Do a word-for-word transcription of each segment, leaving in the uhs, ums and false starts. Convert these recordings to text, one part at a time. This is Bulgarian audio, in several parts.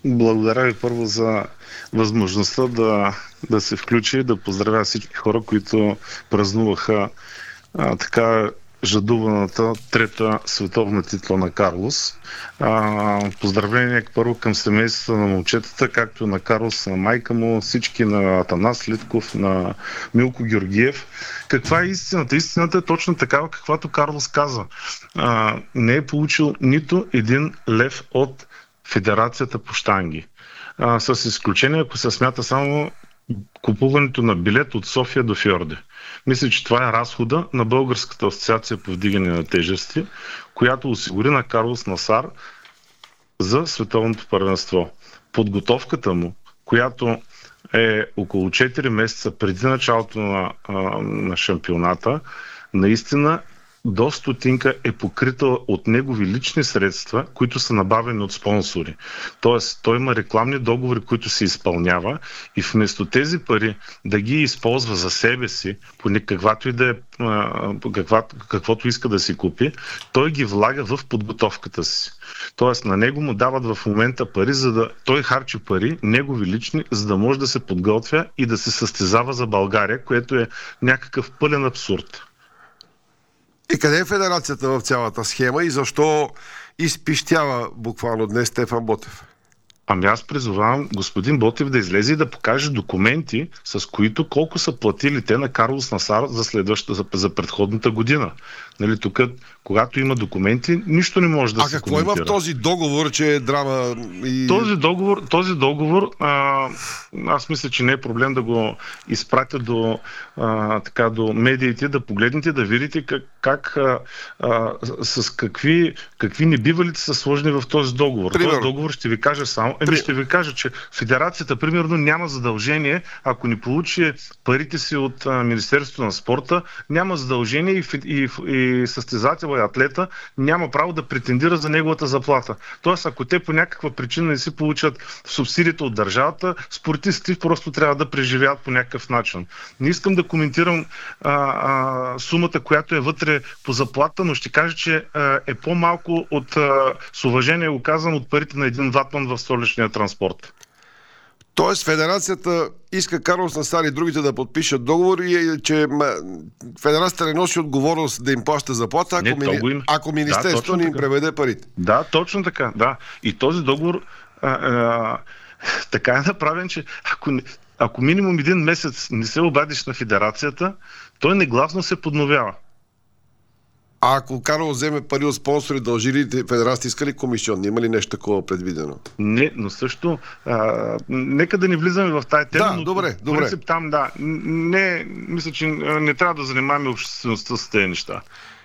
Благодаря ви първо за възможността да, да се включи, да поздравя всички хора, които празнуваха а, така жадуваната трета световна титла на Карлос. А, поздравление първо към семейството на момчетата, както на Карлос, на майка му, всички, на Атанас Литков, на Милко Георгиев. Каква е истината? Истината е точно такава, каквато Карлос каза. А, не е получил нито един лев от Федерацията по щанги. А, с изключение, ако се смята само купуването на билет от София до Фьорде. Мисля, че това е разхода на Българската асоциация по вдигане на тежести, която осигури на Карлос Насар за световното първенство. Подготовката му, която е около четири месеца преди началото на, на шампионата, наистина до стотинка е покрита от негови лични средства, които са набавени от спонсори. Тоест, той има рекламни договори, които се изпълнява и вместо тези пари да ги използва за себе си, по каквато и да е, каквато, каквото иска да си купи, той ги влага в подготовката си. Тоест, на него му дават в момента пари, за да той харчи пари, негови лични, за да може да се подготвя и да се състезава за България, което е някакъв пълен абсурд. И къде е федерацията в цялата схема и защо изпищява буквално днес Стефан Ботев? Ами аз призовавам господин Ботев да излезе и да покаже документи, с които колко са платили те на Карлос Насар за следващата, за, за предходната година. Нали, тук, когато има документи, нищо не може да а се какво коментира. има в този договор, че е драма и... Този договор, този договор а, аз мисля, че не е проблем да го изпратя до, а, така, до медиите, да погледнете, да видите как, как а, а, с какви, какви небивалици са сложени в този договор. Примерно. Този договор ще ви кажа само, еми ще ви кажа, че Федерацията, примерно, няма задължение, ако не получи парите си от а, Министерството на спорта, няма задължение и, и, и състезател и атлета няма право да претендира за неговата заплата. Тоест, ако те по някаква причина не си получат субсидията от държавата, спортистите просто трябва да преживеят по някакъв начин. Не искам да коментирам а, а, сумата, която е вътре по заплата, но ще кажа, че а, е по-малко от, а, с уважение го казвам, от парите на един ватман в столичния транспорт. Тоест федерацията иска Карлос Насар и другите да подпишат договор и че федерацията не носи отговорност да им плаща заплата, ако, не, мини... им... ако министерството да, не им преведе парите. Да, точно така. Да. И този договор а, а, така е направен, че ако, ако минимум един месец не се обадиш на федерацията, той негласно се подновява. А ако Карлос вземе пари от спонсори, дължи ли федерацията, иска ли комисион? Има ли нещо такова предвидено? Не, но също а, нека да не влизаме в тая тема. Да, но, добре, добре. Принцип, там, да, не, мисля, че не трябва да занимаваме обществеността с тези неща.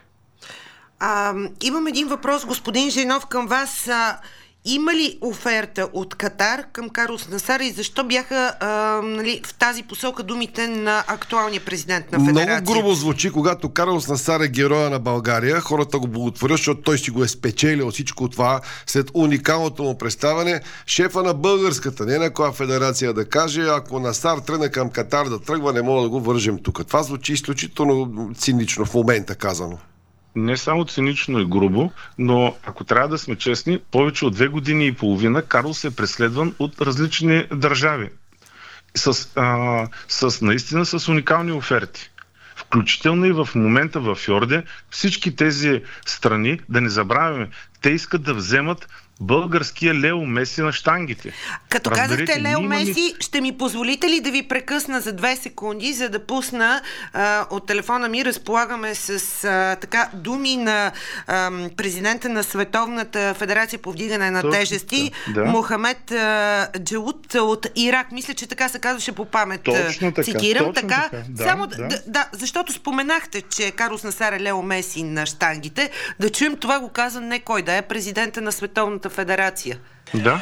А, имам един въпрос, господин Женов, към вас. А, има ли оферта от Катар към Карлос Насар и защо бяха а, нали, в тази посока думите на актуалния президент на федерация? Много грубо звучи, когато Карлос Насар е героя на България. Хората го благотворят, защото той си го е спечелил всичко това след уникалното му представяне. Шефа на българската, не на коя федерация да каже, ако Насар тръгне към Катар да тръгва, не мога да го вържем тук. Това звучи изключително цинично в момента казано. Не само цинично и грубо, но ако трябва да сме честни, повече от две години и половина Карлос е преследван от различни държави. С, а, с наистина с уникални оферти. Включително и в момента в Фьорде всички тези страни, да не забравяме, те искат да вземат българския Лео Меси на щангите. Като Разберете, казахте Лео Меси, ми... ще ми позволите ли да ви прекъсна за две секунди, за да пусна а, от телефона ми, разполагаме с а, така думи на а, президента на Световната федерация по вдигане на Точно, тежести, да. Мохамед а, Джауд от Ирак. Мисля, че така се казваше по памет. Точно така. Цитирам точно така. така. Да, Само да. Да, да, защото споменахте, че Карлос Насар е Лео Меси на щангите. Да чуем това го каза не кой да е президента на Световната федерация. Да.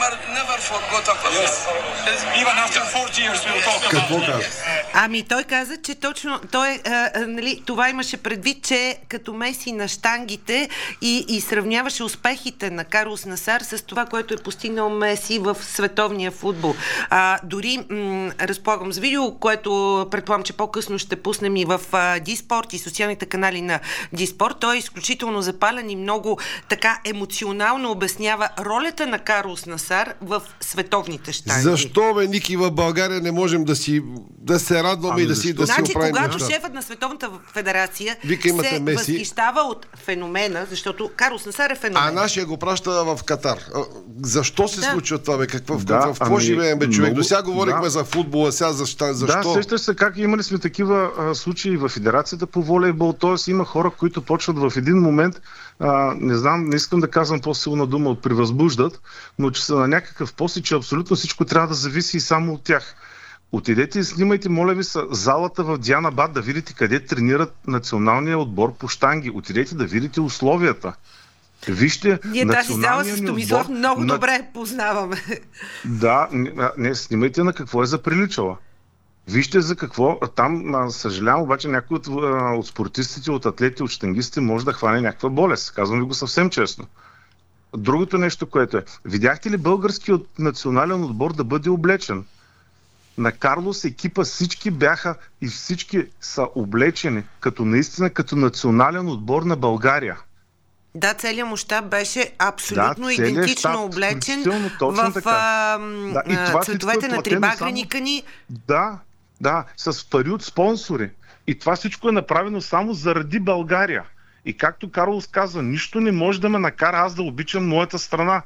Какво каза? Ами той каза, че точно той, а, а, нали, това имаше предвид, че като Меси на щангите и, и сравняваше успехите на Карлос Насар с това, което е постигнал Меси в световния футбол. А, дори м- разполагам с видео, което предполагам, че по-късно ще пуснем и в Диспорт и социалните канали на Диспорт. Той е изключително запален и много така емоционално обяснява ролята на Карлос Насар в световните щанги. Защо, бе, Ники, в България не можем да си да се радваме ами и да си, да значи, си оправим когато неща? шефът на Световната федерация Вика, се Меси. възхищава от феномена, защото Карлос Насар е феномен. А нашия го праща в Катар. Защо се да. случва това, бе? Какво, Да, в какво ами, живеем, бе, човек? много, До сега говорихме да. за футбола, сега за, защо? Да, сещаш се как имали сме такива а, случаи в Федерацията по волейбол, т.е. има хора, които почват в един момент, а, не знам, не искам да казвам по-силна дума от превъзбуждат, но че са на някакъв пост, че абсолютно всичко трябва да зависи и само от тях. Отидете и снимайте, моля ви, са залата в Дианабад, да видите къде тренират националния отбор по щанги. Отидете да видите условията. Вижте, ние тази зала с Томислав отбор, много на... добре познаваме. Да, не, не, снимайте на какво е заприличала. Вижте за какво. Там, съжалявам, обаче някой от, от спортистите, от атлети, от щангистите може да хване някаква болест. Казвам ви го съвсем честно. Другото нещо, което е. Видяхте ли българският национален отбор да бъде облечен? На Карлос екипа всички бяха и всички са облечени като наистина като национален отбор на България. Да, целият му щаб беше абсолютно да, идентично щаб, облечен точно в а, да, и това цветовете на трибаграника ни. Да, да, с пари от спонсори. И това всичко е направено само заради България. И както Карлос каза, нищо не може да ме накара аз да обичам моята страна.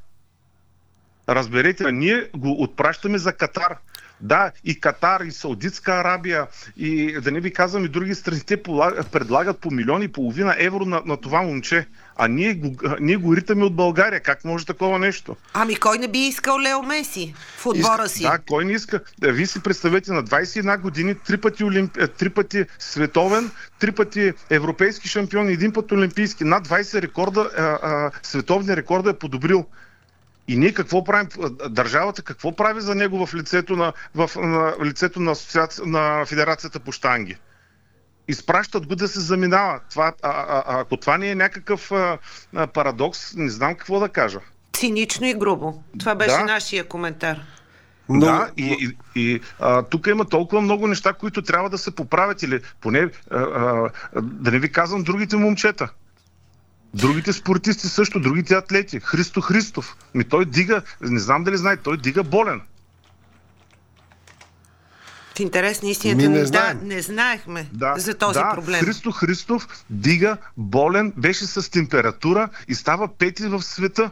Разберете, ние го отпращаме за Катар. Да, и Катар, и Саудитска Арабия, и да не ви казвам и други страни, те предлагат по милион и половина евро на, на това момче. А ние го, ние го ритаме от България. Как може такова нещо? Ами кой не би искал Лео Меси в отбора си? Да, кой не иска? Вие си представете, на двайсет и една години, три пъти, олимпи... три пъти световен, три пъти европейски шампион, един път олимпийски. Над двайсет рекорда, а, а, световни рекорда е подобрил. И ние какво правим? Държавата какво прави за него в лицето на, в, на, лицето на, на Федерацията по щанги? Изпращат го да се заминава. Това, а, а, а, ако това не е някакъв а, а, парадокс, не знам какво да кажа. Цинично и грубо. Това беше да. нашия коментар. Но... Да, и, и, и а, тук има толкова много неща, които трябва да се поправят, или поне а, а, да не ви казвам другите момчета. Другите спортисти също, другите атлети. Христо Христов. Ми той дига, не знам дали знае, той дига болен. В интерес на истината, не, да, не знаехме да, за този да, проблем. Христо Христов дига болен, беше с температура и става пети в света.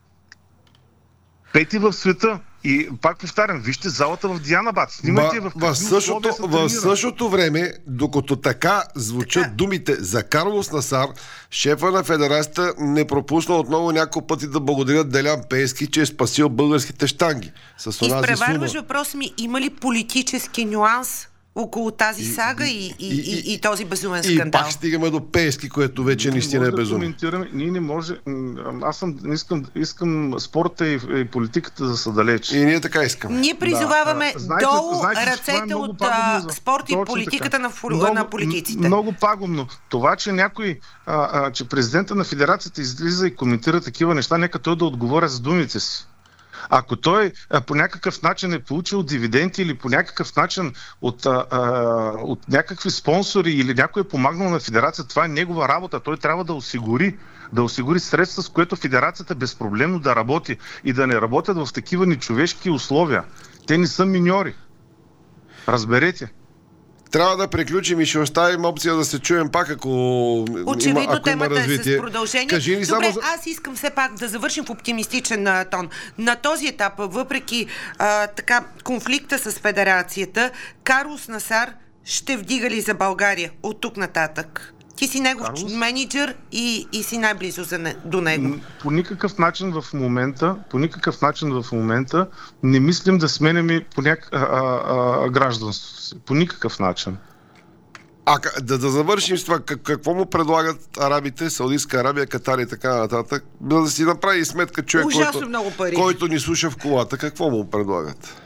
Пети в света. И пак повтарям, вижте залата в Дианабад. Снимайте в, в, същото, в същото време, докато така звучат така думите за Карлос Насар, шефа на федерацията не пропусна отново няколко пъти да благодарят Делян Пеевски, че е спасил българските щанги. Изпреварваш въпрос ми, има ли политически нюанс около тази сага и, и, и, и, и, и този безумен скандал? И пак стигаме до Пеевски, което вече не наистина е безумен. Да, ние не може. Аз съм, искам, искам спорта и, и политиката да са далеч. И ние така искаме. Ние призоваваме да. долу знаете, ръцете от спорта и политиката на, много, на политиците. Много пагубно. Това, че някой, а, а, че президента на федерацията излиза и коментира такива неща, нека той да отговоря за думите си. Ако той а, по някакъв начин е получил дивиденти или по някакъв начин от, а, а, от някакви спонсори или някой е помагнал на федерацията, това е негова работа. Той трябва да осигури, да осигури средства, с което федерацията безпроблемно да работи и да не работят в такива нечовешки условия. Те не са миньори. Разберете. Трябва да приключим и ще оставим опция да се чуем пак, ако очевидно има, ако темата има развитие. Е с продължение. Кажи ни Добре, само... аз искам все пак да завършим в оптимистичен а, тон. На този етап, въпреки а, така конфликта с федерацията, Карлос Насар ще вдига ли за България от тук нататък? Ти си негов Карлос? менеджер и, и си най-близо за не, до него. По никакъв начин в момента, по никакъв начин в момента не мислим да сменяме по няк... а, а, а, гражданството си. По никакъв начин. А да, да завършим с това, как, какво му предлагат арабите, Саудитска Арабия, Катар и така нататък, да си направи сметка човек, който, много пари. който ни слуша в колата, какво му предлагат?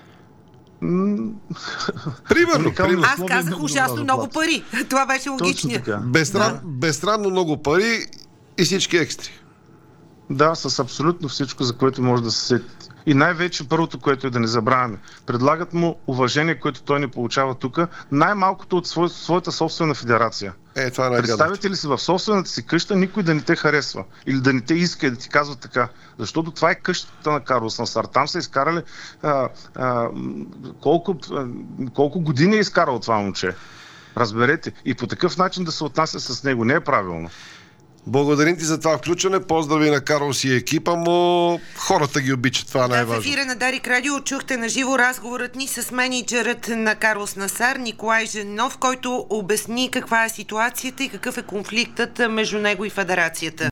Примерно, примерно. Аз казах ужасно много пари. Това беше логичният. Безсрам, да. Безсрамно много пари и всички екстри. Да, с абсолютно всичко, за което може да се сети. И най-вече първото, което е да не забравяме. Предлагат му уважение, което той не получава тук, най-малкото от свой, своята собствена федерация. Е, това е представете ли си в собствената си къща никой да не те харесва или да не те иска и да ти казва така. Защото това е къщата на Карлос Насар. Там са изкарали а, а, колко, а, колко години е изкарал това момче. Разберете. И по такъв начин да се отнася с него не е правилно. Благодарим ти за това включване. Поздрави на Карлос и екипа му. Хората ги обичат. Това е най-важно. В ефира на Дарик Радио чухте на живо разговорът ни с мениджърът на Карлос Насар, Николай Женов, който обясни каква е ситуацията и какъв е конфликтът между него и федерацията.